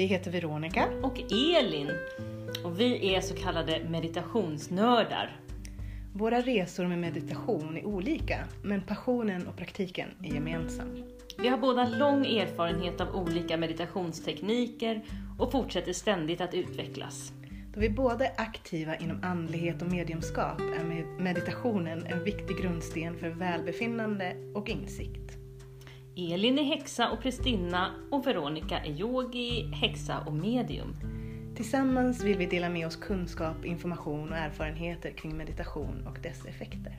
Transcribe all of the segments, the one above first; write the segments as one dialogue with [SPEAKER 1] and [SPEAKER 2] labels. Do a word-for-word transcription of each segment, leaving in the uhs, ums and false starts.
[SPEAKER 1] Vi heter Veronica
[SPEAKER 2] och Elin och vi är så kallade meditationsnördar.
[SPEAKER 1] Våra resor med meditation är olika, men passionen och praktiken är gemensam.
[SPEAKER 2] Vi har båda lång erfarenhet av olika meditationstekniker och fortsätter ständigt att utvecklas.
[SPEAKER 1] Då vi båda är aktiva inom andlighet och mediumskap är meditationen en viktig grundsten för välbefinnande och insikt.
[SPEAKER 2] Elin är häxa och prästinna och Veronica är yogi, häxa och medium.
[SPEAKER 1] Tillsammans vill vi dela med oss kunskap, information och erfarenheter kring meditation och dess effekter.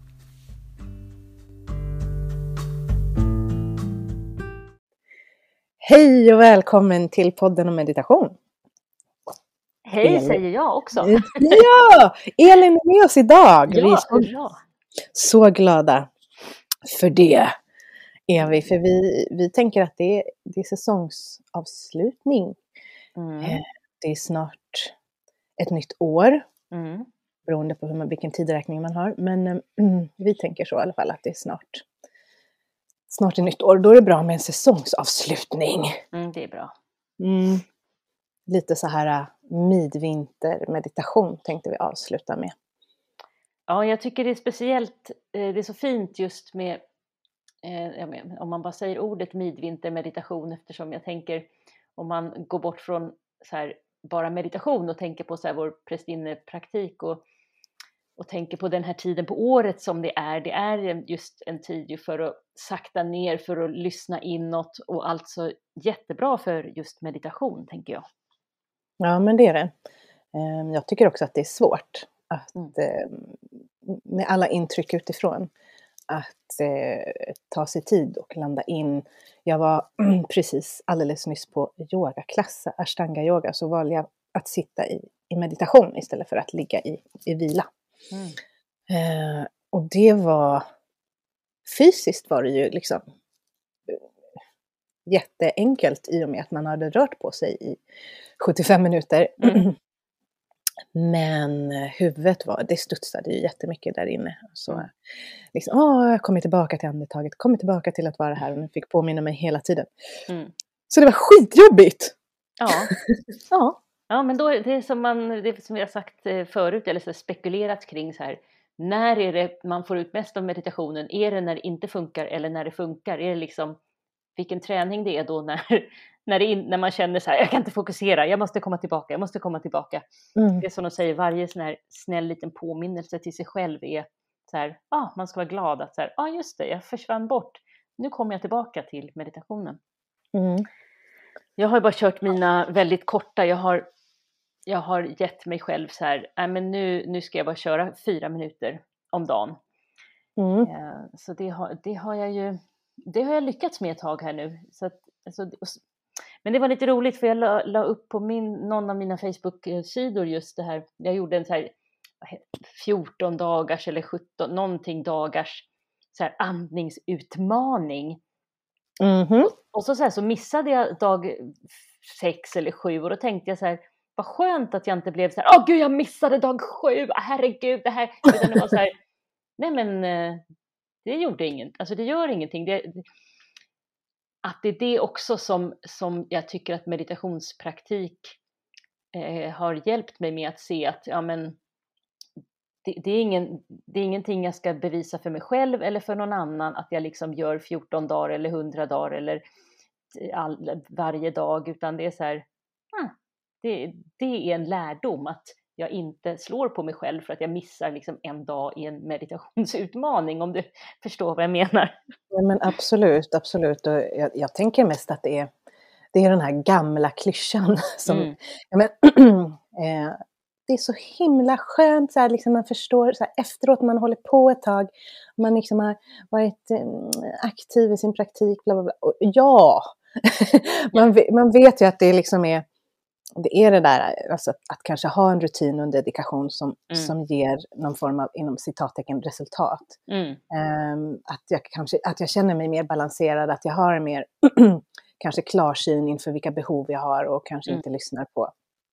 [SPEAKER 3] Hej och välkommen till podden om meditation.
[SPEAKER 2] Hej
[SPEAKER 3] Elin.
[SPEAKER 2] Säger jag också.
[SPEAKER 3] Ja, Elin är med oss idag.
[SPEAKER 2] Ja,
[SPEAKER 3] vi är så,
[SPEAKER 2] bra.
[SPEAKER 3] så glada för det. Är vi, för vi, vi tänker att det är, det är säsongsavslutning.
[SPEAKER 2] Mm.
[SPEAKER 3] Det är snart ett nytt år.
[SPEAKER 2] Mm.
[SPEAKER 3] Beroende på hur man, vilken tideräkning man har. Men mm, vi tänker så i alla fall att det är snart, snart ett nytt år. Då är det bra med en säsongsavslutning.
[SPEAKER 2] Mm, det är bra.
[SPEAKER 3] Mm. Lite så här midvintermeditation tänkte vi avsluta med.
[SPEAKER 2] Ja, jag tycker det är speciellt. Det är så fint just med, jag menar, om man bara säger ordet midvintermeditation, eftersom jag tänker om man går bort från så här, bara meditation och tänker på så här, vår prästinnepraktik och, och tänker på den här tiden på året som det är. Det är just en tid för att sakta ner, för att lyssna inåt och alltså jättebra för just meditation, tänker jag.
[SPEAKER 3] Ja, men det är det. Jag tycker också att det är svårt att
[SPEAKER 2] Mm.
[SPEAKER 3] med alla intryck utifrån att ta sig tid och landa in. Jag var precis alldeles nyss på yogaklass, ashtanga yoga, så valde jag att sitta i, i meditation istället för att ligga i, i vila.
[SPEAKER 2] Mm.
[SPEAKER 3] Eh, och det var, fysiskt var det ju liksom jätteenkelt i och med att man hade rört på sig i sjuttiofem minuter.
[SPEAKER 2] Mm.
[SPEAKER 3] Men huvudet var, det studsade ju jättemycket där inne. Så liksom, åh, jag kommer tillbaka till andetaget, kommer tillbaka till att vara här. Och nu fick påminna mig hela tiden.
[SPEAKER 2] Mm.
[SPEAKER 3] Så det var skitjobbigt!
[SPEAKER 2] Ja.
[SPEAKER 3] Ja.
[SPEAKER 2] Ja, men då är det som man, det som jag sagt förut, eller så spekulerat kring så här. När är det man får ut mest av meditationen? Är det när det inte funkar eller när det funkar? Är det liksom vilken träning det är då när, när, det in, när man känner så här, jag kan inte fokusera, jag måste komma tillbaka, jag måste komma tillbaka.
[SPEAKER 3] Mm.
[SPEAKER 2] Det är som de säger, varje sån här snäll liten påminnelse till sig själv är så här, ah, man ska vara glad att så här, ah, just det, jag försvann bort. Nu kommer jag tillbaka till meditationen.
[SPEAKER 3] Mm.
[SPEAKER 2] Jag har bara kört mina väldigt korta, jag har, jag har gett mig själv så här, äh, men nu, nu ska jag bara köra fyra minuter om dagen.
[SPEAKER 3] Mm.
[SPEAKER 2] Eh, så det har, det har jag ju, det har jag lyckats med ett tag här nu. Så att, alltså, men det var lite roligt för jag la, la upp på min, någon av mina Facebook-sidor just det här. Jag gjorde en så här fjorton dagars eller sjutton, någonting dagars så här andningsutmaning.
[SPEAKER 3] Mm-hmm.
[SPEAKER 2] Och, och så, så, här, så missade jag dag sex eller sju och då tänkte jag så här, vad skönt att jag inte blev så här, åh gud jag missade dag sju, herregud det här. Utan det var så här, nej men det gjorde inget, alltså det gör ingenting. Det, att det är det också som, som jag tycker att meditationspraktik eh, har hjälpt mig med att se att ja, men, det, det, är ingen, det är ingenting jag ska bevisa för mig själv eller för någon annan att jag liksom gör fjorton dagar eller hundra dagar eller all, varje dag, utan det är så här, ah, det, det är en lärdom att jag inte slår på mig själv för att jag missar liksom en dag i en meditationsutmaning, om du förstår vad jag menar.
[SPEAKER 3] Ja, men absolut, absolut. Och jag, jag tänker mest att det är, det är den här gamla klyschan som,
[SPEAKER 2] Mm.
[SPEAKER 3] ja, men, eh, det är så himla skönt så här, liksom man förstår så här, efteråt man håller på ett tag, man liksom har varit eh, aktiv i sin praktik, bla bla bla. Och, ja, man, man vet ju att det liksom är det är det där, alltså att, att kanske ha en rutin och en dedikation som,
[SPEAKER 2] Mm.
[SPEAKER 3] som ger någon form av, inom citattecken, resultat.
[SPEAKER 2] Mm.
[SPEAKER 3] Um, att, jag kanske, att jag känner mig mer balanserad, att jag har en mer kanske klarsyn inför vilka behov jag har och kanske
[SPEAKER 2] Mm.
[SPEAKER 3] inte lyssnar på,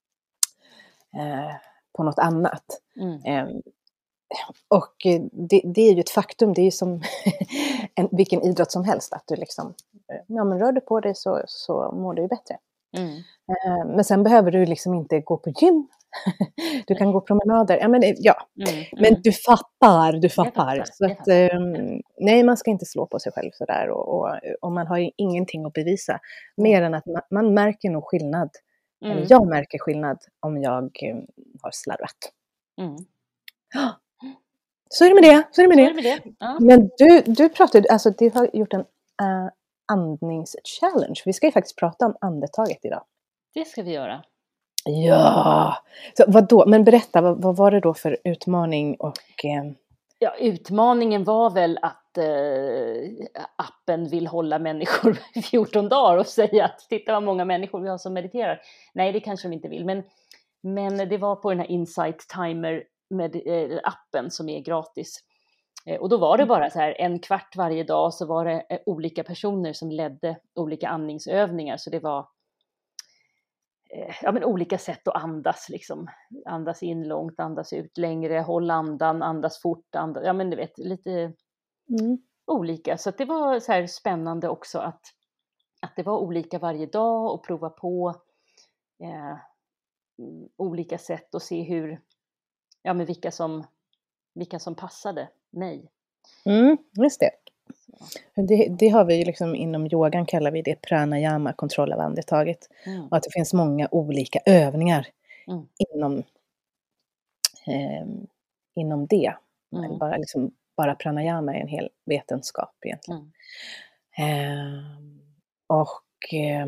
[SPEAKER 3] uh, på något annat.
[SPEAKER 2] Mm.
[SPEAKER 3] Um, och det, det är ju ett faktum, det är ju som en, vilken idrott som helst, att du liksom, ja men rör du på dig så, så mår du ju bättre.
[SPEAKER 2] Mm.
[SPEAKER 3] Eh, men sen behöver du liksom inte gå på gym. Du kan gå promenader. Ja, men, det- ja.
[SPEAKER 2] Mm. Mm.
[SPEAKER 3] men du fattar, du
[SPEAKER 2] Jag
[SPEAKER 3] fattar.
[SPEAKER 2] fattar,
[SPEAKER 3] Så
[SPEAKER 2] jag
[SPEAKER 3] att,
[SPEAKER 2] fattar.
[SPEAKER 3] ehm, nej, man ska inte slå på sig själv sådär. Och, och, och man har ju ingenting att bevisa.
[SPEAKER 2] Mm.
[SPEAKER 3] Mer än att man, man märker nog skillnad. Eller
[SPEAKER 2] Mm.
[SPEAKER 3] jag märker skillnad om jag eh, har slarvat.
[SPEAKER 2] Mm.
[SPEAKER 3] Så är det med det. Så är det med
[SPEAKER 2] Så är
[SPEAKER 3] det.
[SPEAKER 2] det med det. Ja.
[SPEAKER 3] Men du, du pratade, alltså du har gjort en uh, andningschallenge. Vi ska ju faktiskt prata om andetaget idag.
[SPEAKER 2] Det ska vi göra.
[SPEAKER 3] Ja! Så vad då? Men berätta, vad, vad var det då för utmaning och... Eh...
[SPEAKER 2] Ja, utmaningen var väl att eh, appen vill hålla människor i fjorton dagar och säga att titta vad många människor vi har som mediterar. Nej, det kanske de inte vill. Men, men det var på den här Insight Timer med eh, appen som är gratis. Eh, och då var det bara så här en kvart varje dag, så var det eh, olika personer som ledde olika andningsövningar. Så det var eh, ja, men olika sätt att andas, liksom. Andas in långt, andas ut längre, håll andan, andas fort, andas, ja men du vet, lite
[SPEAKER 3] Mm.
[SPEAKER 2] olika. Så att det var så här spännande också att, att det var olika varje dag och prova på eh, olika sätt och se hur, ja men vilka som, vilka som passade mig.
[SPEAKER 3] Mm, just det. det. Det har vi ju liksom inom yogan, kallar vi det pranayama, kontroll av andetaget.
[SPEAKER 2] Mm.
[SPEAKER 3] Och att det finns många olika övningar
[SPEAKER 2] Mm.
[SPEAKER 3] inom, eh, inom det.
[SPEAKER 2] Mm.
[SPEAKER 3] Bara, liksom, bara pranayama är en hel vetenskap egentligen.
[SPEAKER 2] Mm.
[SPEAKER 3] Eh, och eh,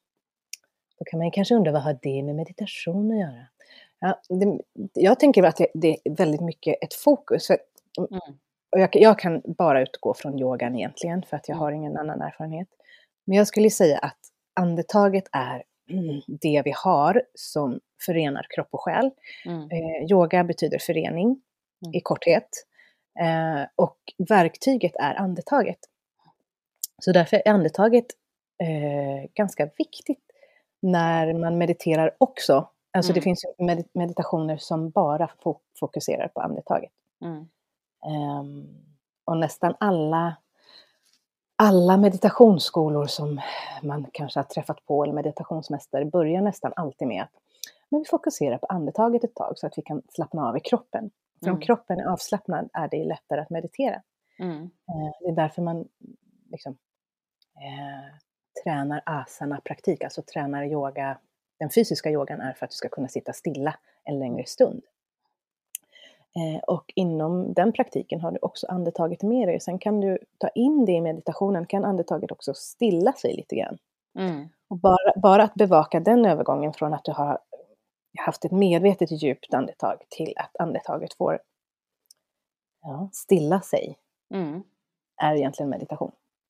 [SPEAKER 3] då kan man kanske undra, vad har det med meditation att göra? Ja, det, jag tänker att det, det är väldigt mycket ett fokus. För,
[SPEAKER 2] Mm.
[SPEAKER 3] och jag, jag kan bara utgå från yogan egentligen, för att jag
[SPEAKER 2] Mm.
[SPEAKER 3] har ingen annan erfarenhet. Men jag skulle säga att andetaget är mm, det vi har som förenar kropp och själ.
[SPEAKER 2] Mm.
[SPEAKER 3] Eh, yoga betyder förening
[SPEAKER 2] Mm.
[SPEAKER 3] i korthet. Eh, och verktyget är andetaget. Så därför är andetaget eh, ganska viktigt när man mediterar också. Alltså
[SPEAKER 2] Mm.
[SPEAKER 3] det finns ju med- meditationer som bara fo- fokuserar på andetaget.
[SPEAKER 2] Mm.
[SPEAKER 3] Um, och nästan alla, alla meditationsskolor som man kanske har träffat på, eller meditationsmästare, börjar nästan alltid med att men vi fokuserar på andetaget ett tag så att vi kan slappna av i kroppen. För om
[SPEAKER 2] Mm.
[SPEAKER 3] kroppen är avslappnad är det lättare att meditera.
[SPEAKER 2] Mm.
[SPEAKER 3] Uh, det är därför man liksom, uh, tränar asana-praktik, alltså tränar yoga. Den fysiska yogan är för att du ska kunna sitta stilla en längre stund. Eh, och inom den praktiken har du också andetaget med dig. Sen kan du ta in det i meditationen, kan andetaget också stilla sig lite grann.
[SPEAKER 2] Mm.
[SPEAKER 3] Och bara, bara att bevaka den övergången från att du har haft ett medvetet djupt andetag till att andetaget får ja, stilla sig,
[SPEAKER 2] Mm.
[SPEAKER 3] är egentligen meditation.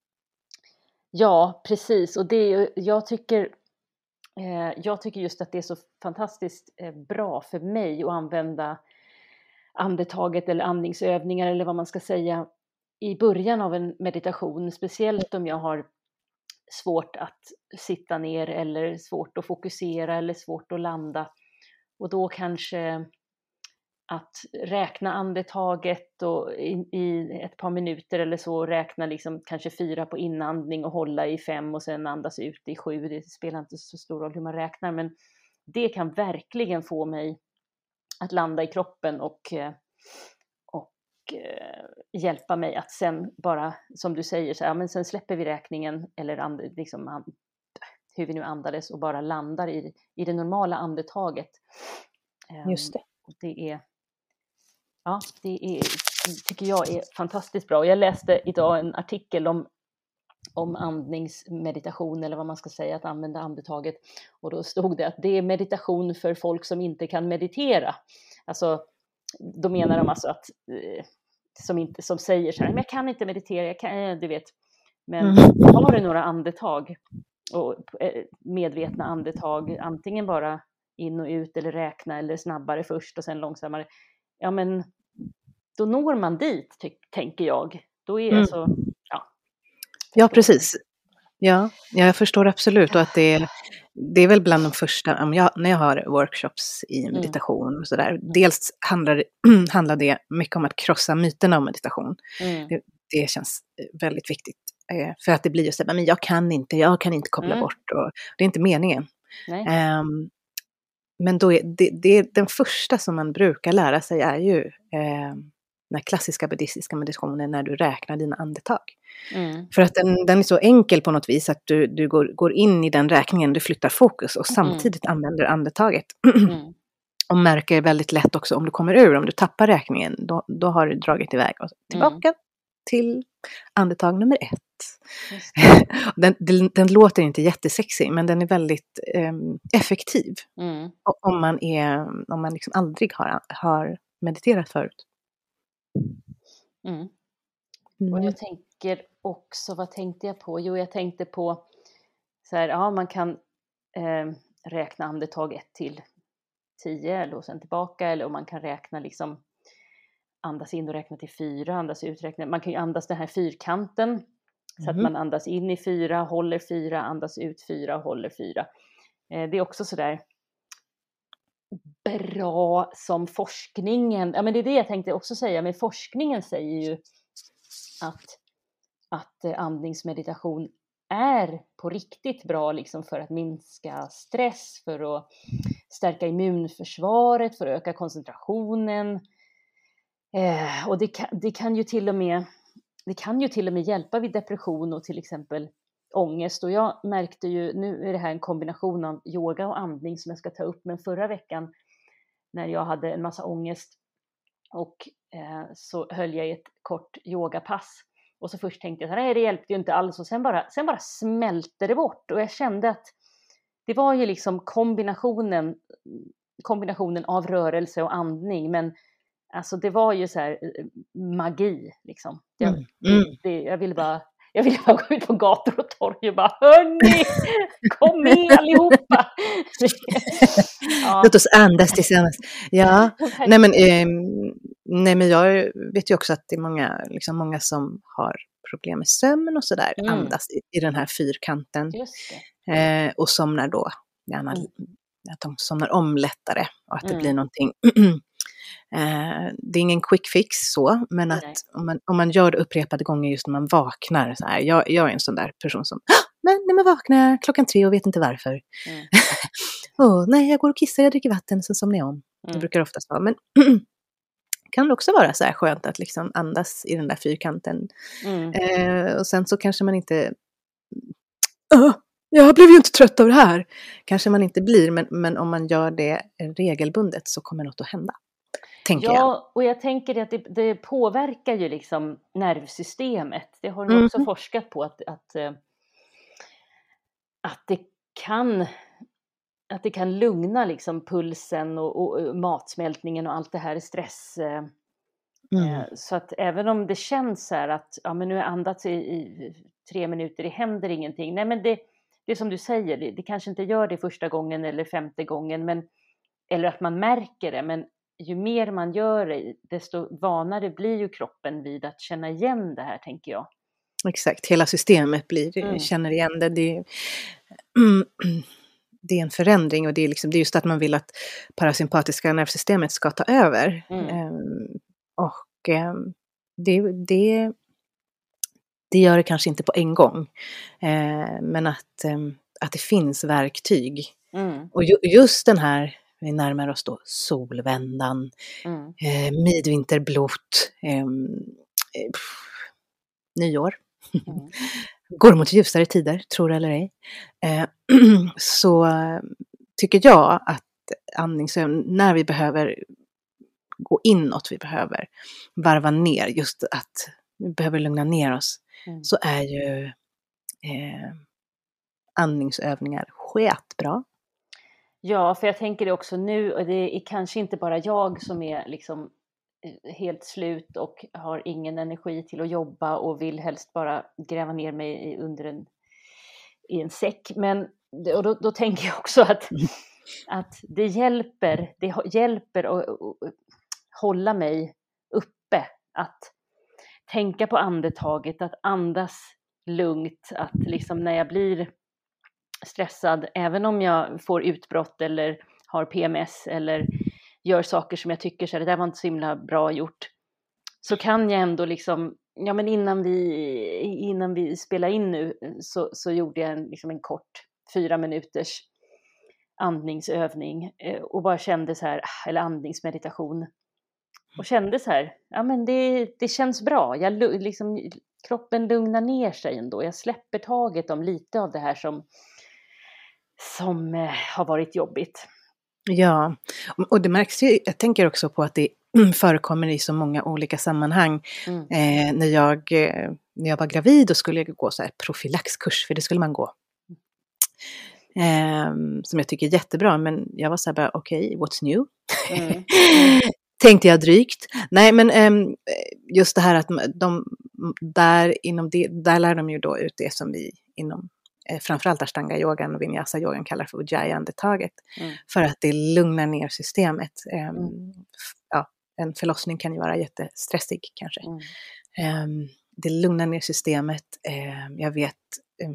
[SPEAKER 2] Ja, precis. Och det är ju, jag tycker eh, jag tycker just att det är så fantastiskt eh, bra för mig att använda andetaget eller andningsövningar eller vad man ska säga i början av en meditation, speciellt om jag har svårt att sitta ner eller svårt att fokusera eller svårt att landa. Och då kanske att räkna andetaget och i, i ett par minuter eller så räkna liksom kanske fyra på inandning och hålla i fem och sen andas ut i sju. Det spelar inte så stor roll hur man räknar, men det kan verkligen få mig att landa i kroppen och, och hjälpa mig att sen bara, som du säger, så här, men sen släpper vi räkningen eller and, liksom, hur vi nu andades och bara landar i, i det normala andetaget.
[SPEAKER 3] Just det.
[SPEAKER 2] Det är, ja, det är, tycker jag är fantastiskt bra. Jag läste idag en artikel om, om andningsmeditation, eller vad man ska säga, att använda andetaget. Och då stod det att det är meditation för folk som inte kan meditera. Alltså, då menar de alltså att som, inte, som säger så här, men jag kan inte meditera, jag kan, du vet. Men mm. har du några andetag, och medvetna andetag, antingen bara in och ut eller räkna eller snabbare först och sen långsammare, ja men då når man dit, ty- tänker jag. Då är mm. så, ja.
[SPEAKER 3] Ja, precis. Ja, jag förstår absolut. Och att det är, det är väl bland de första, om jag, när jag har workshops i meditation mm. och sådär. Dels handlar, handlar det mycket om att krossa myterna om meditation. Mm. Det, det känns väldigt viktigt. För att det blir just det, men jag kan inte, jag kan inte koppla mm. bort. Och det är inte meningen.
[SPEAKER 2] Nej.
[SPEAKER 3] Um, men då är det, det, den första som man brukar lära sig är ju eh, den klassiska buddhistiska meditationen när du räknar dina andetag.
[SPEAKER 2] Mm.
[SPEAKER 3] För att den, den är så enkel på något vis att du, du går, går in i den räkningen, du flyttar fokus och samtidigt mm. använder andetaget. Mm. Och märker väldigt lätt också om du kommer ur, om du tappar räkningen, då, då har du dragit iväg. Och tillbaka mm. till andetag nummer ett. den, den, den låter inte jättesexig, men den är väldigt eh, effektiv. Mm. Om man, är, om man liksom aldrig har, har mediterat förut.
[SPEAKER 2] Mm. Mm. Och jag tänker också, vad tänkte jag på? Jo, jag tänkte på så här, ja, man kan eh, räkna andetag ett till tio eller och sen tillbaka, eller om man kan räkna liksom andas in och räkna till fyra, andas ut, räkna. Man kan ju andas den här fyrkanten mm. så att man andas in i fyra, håller fyra, andas ut fyra, håller fyra. Eh, det är också så där bra som forskningen, ja men det är det jag tänkte också säga, men forskningen säger ju att, att andningsmeditation är på riktigt bra liksom för att minska stress, för att stärka immunförsvaret, för att öka koncentrationen. Eh, och det kan, det kan ju till och med det kan ju till och med hjälpa vid depression och till exempel ångest. Och jag märkte ju, nu är det här en kombination av yoga och andning som jag ska ta upp, men förra veckan när jag hade en massa ångest och eh, så höll jag ett kort yogapass. Och så först tänkte jag så här, nej det hjälpte ju inte alls. Och sen bara, sen bara smälte det bort. Och jag kände att det var ju liksom kombinationen, kombinationen av rörelse och andning. Men alltså det var ju så här magi liksom. Jag, mm. Mm. Det, jag ville bara... Jag ville bara gå ut på gator och torg och bara, hörni, kom med allihopa. Ja.
[SPEAKER 3] Låt oss andas tillsammans. Ja, nej men, eh, nej men jag vet ju också att det är många, liksom många som har problem med sömn och sådär. Mm. Andas i, i den här fyrkanten. Just det. Eh, och somnar då, gärna, mm. att de somnar om lättare och att det mm. blir någonting... Eh, det är ingen quick fix så, men att om man, om man gör det upprepade gånger just när man vaknar så här, jag, jag är en sån där person som men när man vaknar klockan tre och vet inte varför mm. oh, nej jag går och kissar, jag dricker vatten, sen somnar jag om. Mm. Det brukar oftast vara, men kan det också vara så här skönt att liksom andas i den där fyrkanten mm. eh, och sen så kanske man inte oh, jag blev ju inte trött av det här, kanske man inte blir, men, men om man gör det regelbundet så kommer något att hända. Ja,
[SPEAKER 2] jag. och jag tänker att det, det påverkar ju liksom nervsystemet. Det har de också mm. forskat på att, att, att, det kan, att det kan lugna liksom pulsen och, och matsmältningen och allt det här stress. Mm. Så att även om det känns så här att ja, men nu har jag andats i, i tre minuter, det händer ingenting. Nej men det, det är som du säger, det, det kanske inte gör det första gången eller femte gången. Men, eller att man märker det, men ju mer man gör det, desto vanare blir ju kroppen vid att känna igen det här, tänker jag.
[SPEAKER 3] Exakt, hela systemet blir, mm. känner igen det. Det är, mm, det är en förändring och det är, liksom, det är just att man vill att parasympatiska nervsystemet ska ta över. Mm. Um, och um, det, det, det gör det kanske inte på en gång. Uh, men att, um, att det finns verktyg. Mm. Och ju, just den här vi närmar oss då solvändan, mm. eh, midvinterblot, eh, eh, nyår. Mm. Går mot ljusare tider, tror eller ej. Eh, så tycker jag att andningsövning, när vi behöver gå inåt, vi behöver varva ner, just att vi behöver lugna ner oss, mm. så är ju eh, andningsövningar skitbra.
[SPEAKER 2] Ja, för jag tänker det också nu, och det är kanske inte bara jag som är liksom helt slut och har ingen energi till att jobba och vill helst bara gräva ner mig under en, i en säck. Men och då, då tänker jag också att, att det hjälper, det hjälper att, att hålla mig uppe, att tänka på andetaget, att andas lugnt, att liksom när jag blir stressad, även om jag får utbrott eller har P M S eller gör saker som jag tycker så här, det där var inte så himla bra gjort, så kan jag ändå liksom, ja men innan vi innan vi spelar in nu så, så gjorde jag en, liksom en kort fyra minuters andningsövning eh, och bara kände så här, eller andningsmeditation. Och kände så här, ja men det, det känns bra. Jag, liksom, kroppen lugnar ner sig ändå. Jag släpper taget om lite av det här som, som eh, har varit jobbigt.
[SPEAKER 3] Ja, och det märks ju, jag tänker också på att det förekommer i så många olika sammanhang.
[SPEAKER 2] Mm.
[SPEAKER 3] Eh, när, jag, eh, när jag var gravid då skulle jag gå så här profylaxkurs, för det skulle man gå. Eh, som jag tycker är jättebra, men jag var så här bara, okej, okay, what's new? Mm. Tänkte jag drygt. Nej, men eh, just det här att de, där, inom det, där lär de ju då ut det som vi inom eh, framförallt ashtanga-yogan och vinyasa-yogan kallar för ujjayi-andetaget. Mm. För att det lugnar ner systemet. Eh, mm. ja, en förlossning kan ju vara jättestressig kanske. Mm. Eh, det lugnar ner systemet. Eh, jag vet eh,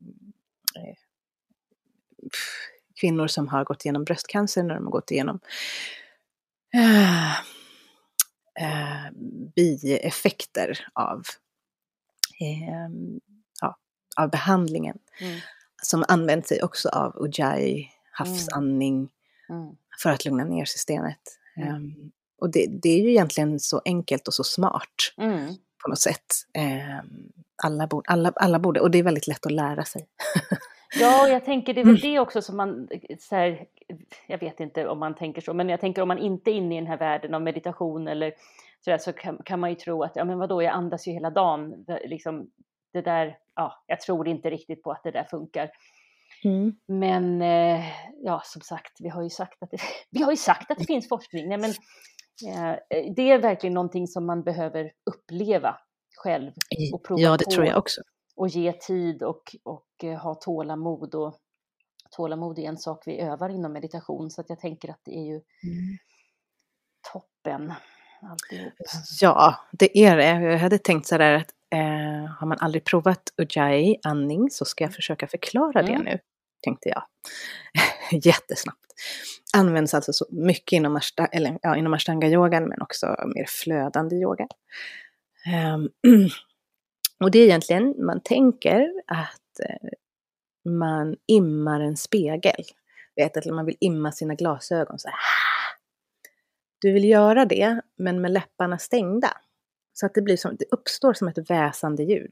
[SPEAKER 3] kvinnor som har gått igenom bröstcancer när de har gått igenom Uh, uh, bieffekter av, uh, ja, av behandlingen mm. som använder sig också av ujjayi, havsandning mm. Mm. för att lugna ner systemet. Mm. Um, och det, det är ju egentligen så enkelt och så smart mm. på något sätt. Um, alla, borde, alla, alla borde, och det är väldigt lätt att lära sig.
[SPEAKER 2] Ja, jag tänker det är väl det också som man, så här, jag vet inte om man tänker så, men jag tänker om man inte är inne i den här världen av meditation eller så där, så kan, kan man ju tro att, ja men vadå, jag andas ju hela dagen, det, liksom, det där, ja, jag tror inte riktigt på att det där funkar. Mm. Men, eh, ja, som sagt, vi har ju sagt att det, vi har ju sagt att det finns forskning, nej men eh, det är verkligen någonting som man behöver uppleva själv och prova
[SPEAKER 3] Ja, det
[SPEAKER 2] på.
[SPEAKER 3] tror jag också.
[SPEAKER 2] Och ge tid och, och ha tålamod. Och tålamod är en sak vi övar inom meditation. Så att jag tänker att det är ju mm. toppen. Alltihop.
[SPEAKER 3] Ja, det är det. Jag hade tänkt så där att eh, har man aldrig provat ujjayi andning så ska jag försöka förklara mm. det nu. Tänkte jag. Jättesnabbt. Används alltså så mycket inom, ashta, eller, ja, inom ashtanga-yogan men också mer flödande yoga. Um, Och det är egentligen, man tänker att eh, man immar en spegel. Vet att man vill imma sina glasögon så här. Du vill göra det, men med läpparna stängda. Så att det blir som, det uppstår som ett väsande ljud.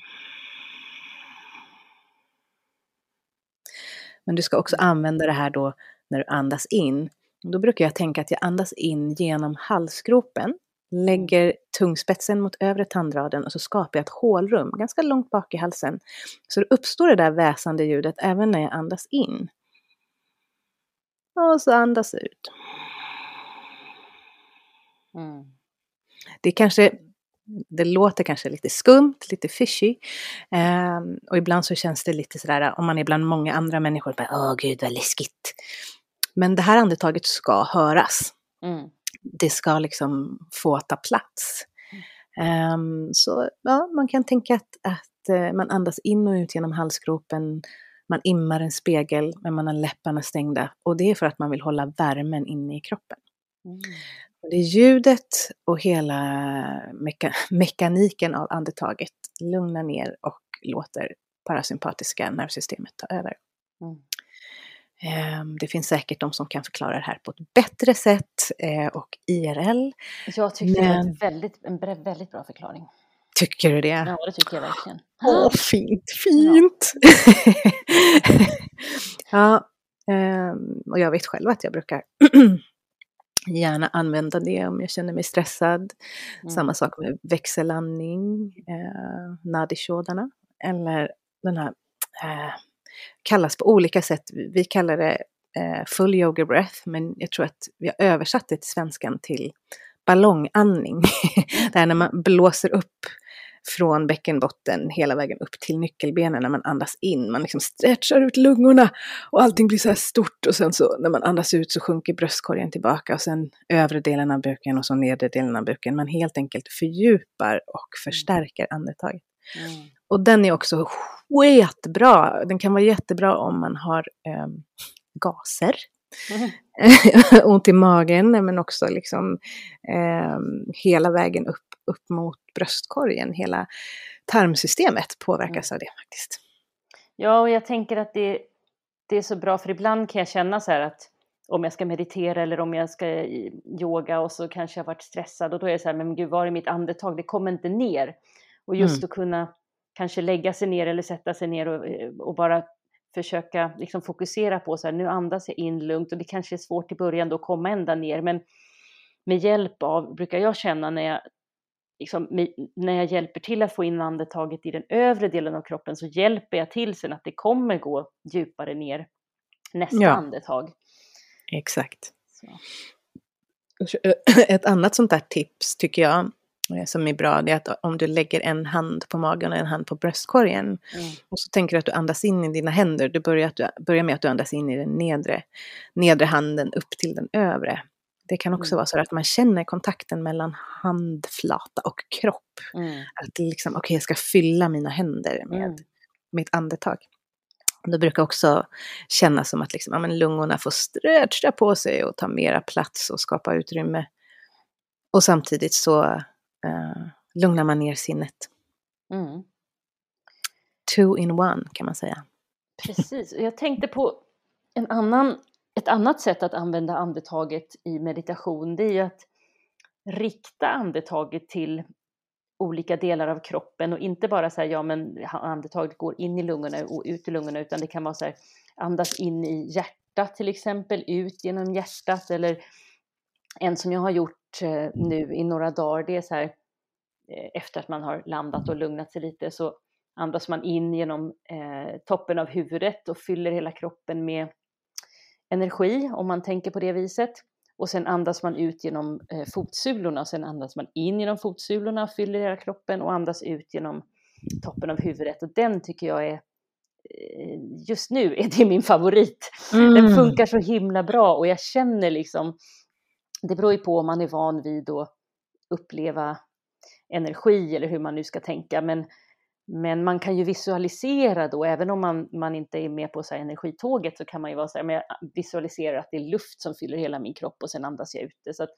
[SPEAKER 3] Men du ska också använda det här då när du andas in. Då brukar jag tänka att jag andas in genom halsgropen. Lägger tungspetsen mot övre tandraden och så skapar jag ett hålrum ganska långt bak i halsen. Så det uppstår det där väsande ljudet även när jag andas in. Och så andas ut. Mm. Det kanske, det låter kanske lite skumt, lite fishy. Um, och ibland så känns det lite sådär, om man är bland många andra människor, bara, åh gud vad läskigt. Men det här andetaget ska höras. Mm. Det ska liksom få ta plats. Um, så ja, man kan tänka att, att uh, man andas in och ut genom halsgropen. Man immar en spegel men man har läpparna stängda. Och det är för att man vill hålla värmen inne i kroppen. Mm. Och det är ljudet och hela meka- mekaniken av andetaget lugnar ner och låter parasympatiska nervsystemet ta över. Mm. Det finns säkert de som kan förklara det här på ett bättre sätt och I R L.
[SPEAKER 2] Jag tycker men... det är väldigt, en väldigt bra förklaring.
[SPEAKER 3] Tycker du det?
[SPEAKER 2] Ja, det tycker jag verkligen.
[SPEAKER 3] Åh, oh, fint, fint! Ja, ja och jag vet själv att jag brukar gärna använda det om jag känner mig stressad. Mm. Samma sak med växelandning, eh, nadishodana, eller den här... Eh, kallas på olika sätt. Vi kallar det eh, full yoga breath, men jag tror att vi har översatt det till svenskan till ballongandning. Där när man blåser upp från bäckenbotten hela vägen upp till nyckelbenen när man andas in. Man liksom stretchar ut lungorna och allting blir så här stort och sen så när man andas ut så sjunker bröstkorgen tillbaka och sen övre delen av buken och så nedre delen av buken. Man helt enkelt fördjupar och förstärker andetaget. Mm. Och den är också jättebra. Den kan vara jättebra om man har eh, gaser. Mm. Ont i magen, men också liksom eh, hela vägen upp, upp mot bröstkorgen. Hela tarmsystemet påverkas mm. av det faktiskt.
[SPEAKER 2] Ja, och jag tänker att det, det är så bra, för ibland kan jag känna så här att om jag ska meditera eller om jag ska yoga och så kanske jag har varit stressad och då är det så här, men gud, var är mitt andetag? Det kommer inte ner. Och just
[SPEAKER 3] Mm.
[SPEAKER 2] att kunna kanske lägga sig ner eller sätta sig ner och, och bara försöka liksom fokusera på så här, nu andas jag in lugnt, och det kanske är svårt i början då att komma ända ner, men med hjälp av, brukar jag känna när jag liksom, när jag hjälper till att få in andetaget i den övre delen av kroppen, så hjälper jag till sen att det kommer gå djupare ner nästa
[SPEAKER 3] Ja.
[SPEAKER 2] andetag.
[SPEAKER 3] Exakt.
[SPEAKER 2] Så.
[SPEAKER 3] Ett annat sånt där tips tycker jag som är bra, det är att om du lägger en hand på magen och en hand på bröstkorgen
[SPEAKER 2] Mm.
[SPEAKER 3] och så tänker du att du andas in i dina händer, du börjar, att du börjar med att du andas in i den nedre, nedre handen upp till den övre. Det kan också
[SPEAKER 2] Mm.
[SPEAKER 3] vara så att man känner kontakten mellan handflata och kropp.
[SPEAKER 2] Mm.
[SPEAKER 3] Att liksom, okej, okay, jag ska fylla mina händer med
[SPEAKER 2] Mm.
[SPEAKER 3] mitt andetag. Det brukar också kännas som att liksom, ja, men lungorna får stretcha på sig och ta mera plats och skapa utrymme. Och samtidigt så uh, lugnar man ner sinnet.
[SPEAKER 2] Mm.
[SPEAKER 3] Two in one kan man säga.
[SPEAKER 2] Precis, jag tänkte på en annan, ett annat sätt att använda andetaget i meditation. Det är ju att rikta andetaget till olika delar av kroppen och inte bara säga ja men andetaget går in i lungorna och ut i lungorna, utan det kan vara så här, andas in i hjärtat till exempel, ut genom hjärtat, eller en som jag har gjort eh, nu i några dagar, det är så här eh, efter att man har landat och lugnat sig lite, så andas man in genom eh, toppen av huvudet och fyller hela kroppen med energi, om man tänker på det viset. Och sen andas man ut genom eh, fotsulorna. Sen andas man in genom fotsulorna, fyller hela kroppen och andas ut genom toppen av huvudet. Och den tycker jag är, eh, just nu är det min favorit.
[SPEAKER 3] Mm.
[SPEAKER 2] Den funkar så himla bra och jag känner liksom, det beror ju på om man är van vid att uppleva energi eller hur man nu ska tänka. Men Men man kan ju visualisera då, även om man, man inte är med på så här energitåget, så kan man ju vara så här, men jag visualiserar att det är luft som fyller hela min kropp och sen andas jag ut det. Så att,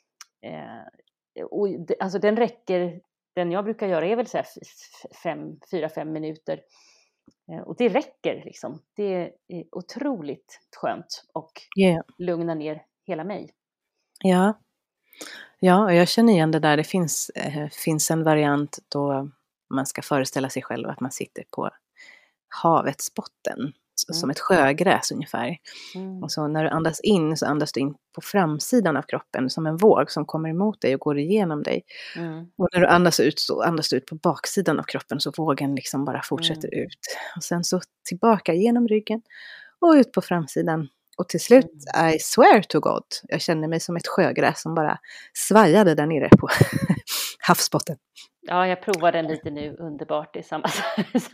[SPEAKER 2] eh, och det, alltså den räcker, den jag brukar göra är väl så här fem, fyra, fem minuter. Eh, och det räcker liksom. Det är otroligt skönt och
[SPEAKER 3] Yeah.
[SPEAKER 2] lugnar ner hela mig.
[SPEAKER 3] Ja. Ja, och jag känner igen det där. Det finns, eh, finns en variant då man ska föreställa sig själv att man sitter på havets botten. Mm. Som ett sjögräs ungefär. Mm. Och så när du andas in så andas du in på framsidan av kroppen som en våg som kommer emot dig och går igenom dig. Mm. Och när du andas ut så andas du ut på baksidan av kroppen så vågen liksom bara fortsätter mm. ut. Och sen så tillbaka genom ryggen och ut på framsidan. Och till slut, I swear to God, jag känner mig som ett sjögräs som bara svajade där nere på havsbotten.
[SPEAKER 2] Ja, jag provar den lite nu, underbart, det är samma sak.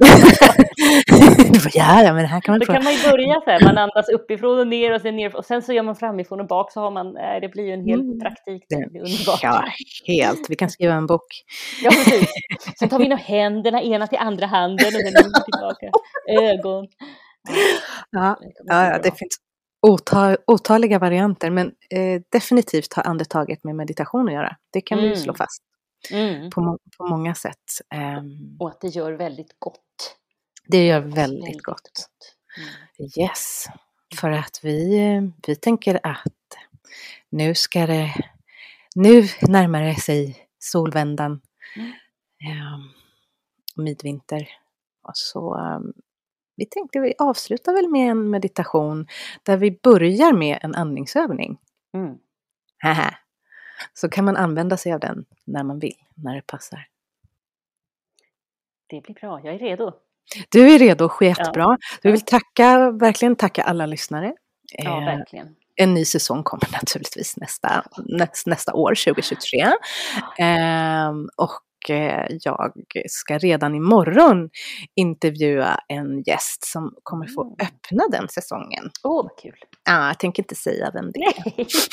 [SPEAKER 3] Ja, men här kan man
[SPEAKER 2] Då kan man ju börja så här, man andas uppifrån och ner och sen ner, och sen så gör man framifrån och bak, så har man, äh, det blir ju en hel mm. praktik, det blir underbart.
[SPEAKER 3] Ja, helt, vi kan skriva en bok.
[SPEAKER 2] Ja, precis. Sen tar vi in händerna, ena till andra handen och sen tillbaka, ögon.
[SPEAKER 3] Ja, ja, ja, det finns Otal, otaliga varianter, men eh, definitivt har andetaget med meditation att göra. Det kan mm. vi slå fast mm. på, på många sätt. Um,
[SPEAKER 2] och att det gör väldigt gott.
[SPEAKER 3] Det gör väldigt, väldigt gott. gott. Mm. Yes, för att vi, vi tänker att nu ska det, nu närmar det sig solvändan, mm. um, midvinter, och så um, vi tänkte vi avslutar väl med en meditation där vi börjar med en andningsövning. Mm. Så kan man använda sig av den när man vill, när det passar.
[SPEAKER 2] Det blir bra, jag är redo.
[SPEAKER 3] Du är redo, skitbra. Ja. Vi vill tacka, verkligen tacka alla lyssnare.
[SPEAKER 2] Ja, verkligen.
[SPEAKER 3] En ny säsong kommer naturligtvis nästa, nästa, nästa år, tjugohundratjugotre. Ehm, och jag ska redan imorgon intervjua en gäst som kommer få öppna den säsongen.
[SPEAKER 2] Åh, oh, vad kul.
[SPEAKER 3] Ja, jag tänker inte säga vem det är.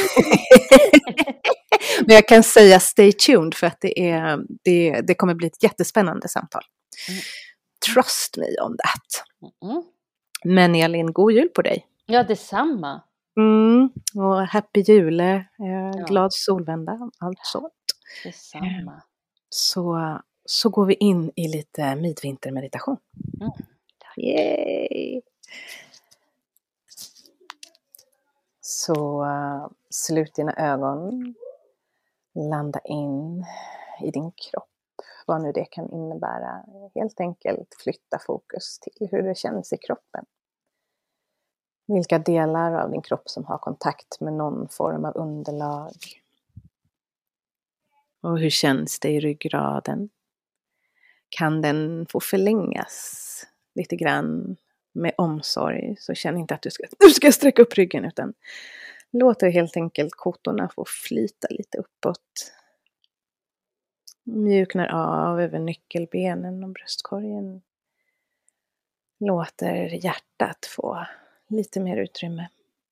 [SPEAKER 3] Men jag kan säga stay tuned, för att det, är, det, det kommer bli ett jättespännande samtal. Mm. Trust me on that. Mm. Men Elin, god jul på dig.
[SPEAKER 2] Ja, detsamma.
[SPEAKER 3] Mm, och happy jule, eh, ja. Glad solvända, allt sånt.
[SPEAKER 2] Detsamma.
[SPEAKER 3] Så, så går vi in i lite midvintermeditation. Mm. Yay! Så uh, slut dina ögon. Landa in i din kropp. Vad nu det kan innebära. Helt enkelt flytta fokus till hur det känns i kroppen. Vilka delar av din kropp som har kontakt med någon form av underlag. Och hur känns det i ryggraden? Kan den få förlängas lite grann med omsorg? Så känn inte att du ska, du ska sträcka upp ryggen, utan låt det helt enkelt kotorna få flyta lite uppåt. Mjuknar av över nyckelbenen och bröstkorgen. Låter hjärtat få lite mer utrymme.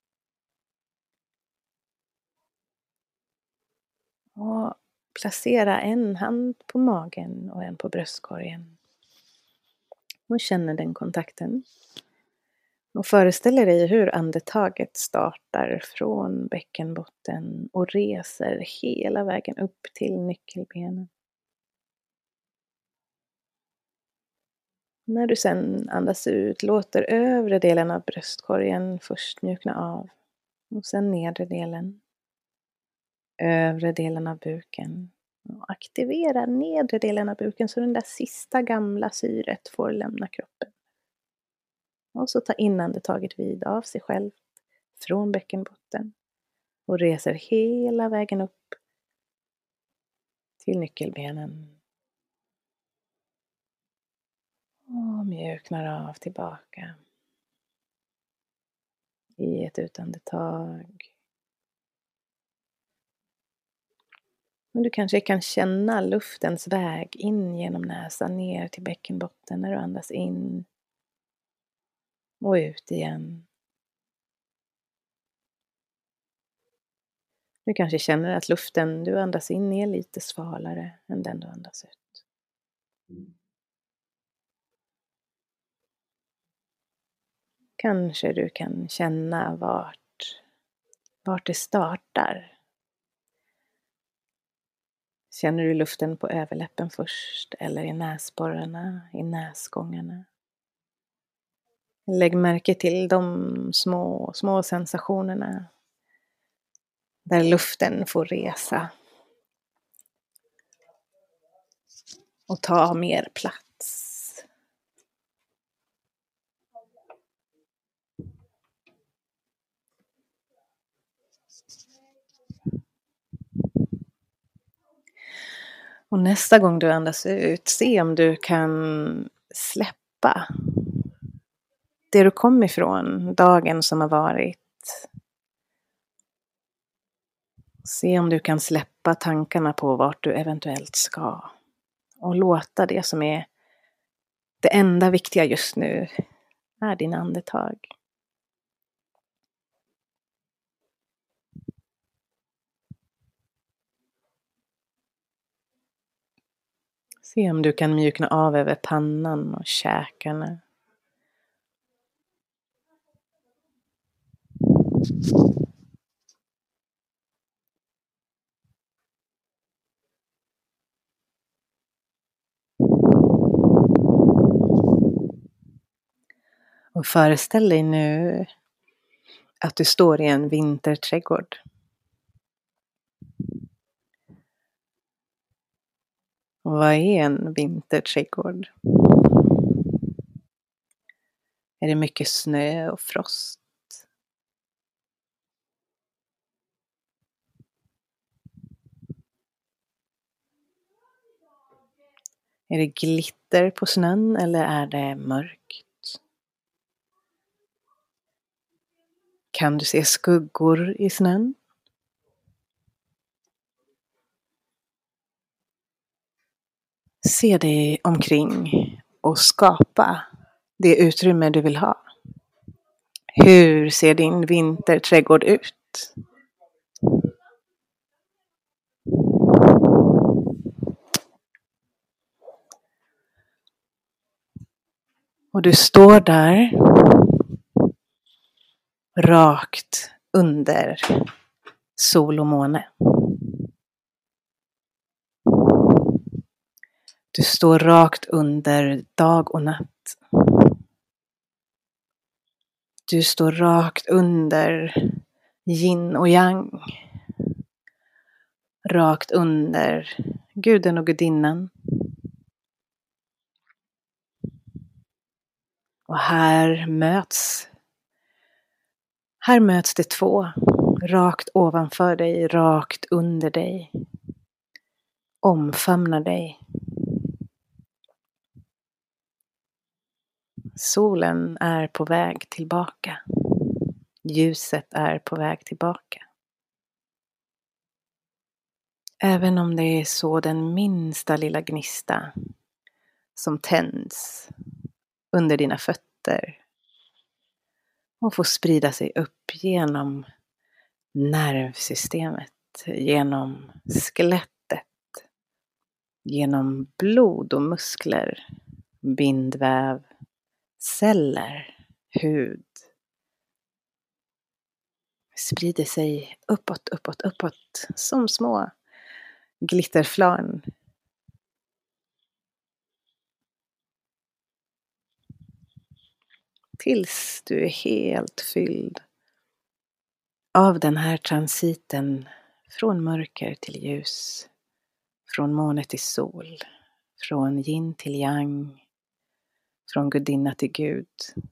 [SPEAKER 3] Och placera en hand på magen och en på bröstkorgen. Och känner den kontakten. Och föreställer dig hur andetaget startar från bäckenbotten och reser hela vägen upp till nyckelbenen. När du sedan andas ut, låter övre delen av bröstkorgen först mjukna av. Och sen nedre delen. Övre delen av buken. Och aktivera nedre delen av buken så den där sista gamla syret får lämna kroppen. Och så ta inandetaget vid av sig själv från bäckenbotten. Och reser hela vägen upp till nyckelbenen. Och mjuknar av tillbaka. I ett utandetag. Men du kanske kan känna luftens väg in genom näsan ner till bäckenbotten när du andas in. Och ut igen. Du kanske känner att luften du andas in är lite svalare än den du andas ut. Kanske du kan känna vart, vart det startar. Känner du luften på överläppen först eller i näsborrarna, i näsgångarna? Lägg märke till de små, små sensationerna där luften får resa och ta mer plats. Och nästa gång du andas ut, se om du kan släppa det du kom ifrån, dagen som har varit. Se om du kan släppa tankarna på vart du eventuellt ska. Och låta det som är det enda viktiga just nu är din andetag. Se om du kan mjukna av över pannan och käkarna. Och föreställ dig nu att du står i en vinterträdgård. Och vad är en vinterträdgård? Är det mycket snö och frost? Är det glitter på snön eller är det mörkt? Kan du se skuggor i snön? Se dig omkring och skapa det utrymme du vill ha. Hur ser din vinterträdgård ut? Och du står där rakt under sol och måne. Du står rakt under dag och natt. Du står rakt under yin och yang. Rakt under guden och gudinnan. Och här möts, här möts det två. Rakt ovanför dig, rakt under dig. Omfamnar dig. Solen är på väg tillbaka. Ljuset är på väg tillbaka. Även om det är så den minsta lilla gnista som tänds under dina fötter och får sprida sig upp genom nervsystemet, genom skelettet, genom blod och muskler, bindväv, celler, hud. Sprider sig uppåt, uppåt, uppåt som små glitterflarn. Tills du är helt fylld av den här transiten från mörker till ljus, från måne till sol, från yin till yang, från gudinna till gud.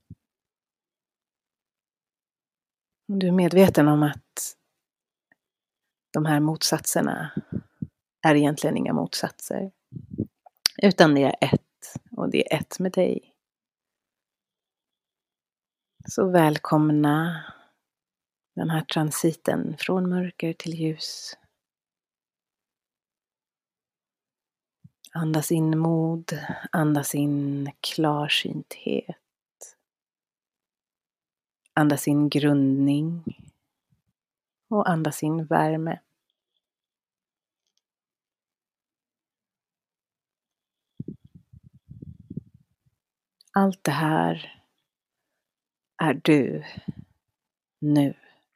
[SPEAKER 3] Du är medveten om att de här motsatserna är egentligen inga motsatser, utan det är ett, och det är ett med dig. Så välkomna den här transiten från mörker till ljus. Andas in mod, andas in klarsynthet. Andas in grundning och andas in värme. Allt det här är du nu.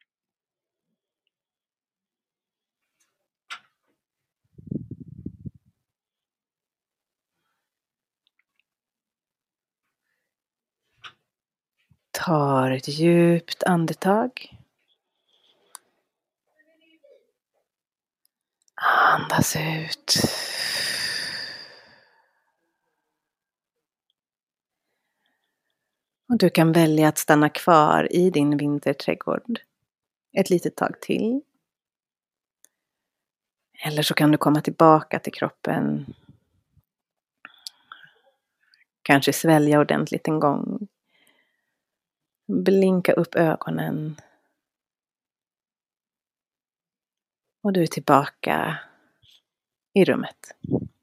[SPEAKER 3] Tar ett djupt andetag. Andas ut. Och du kan välja att stanna kvar i din vinterträdgård ett litet tag till. Eller så kan du komma tillbaka till kroppen. Kanske svälja ordentligt en gång. Blinka upp ögonen. Och du är tillbaka i rummet.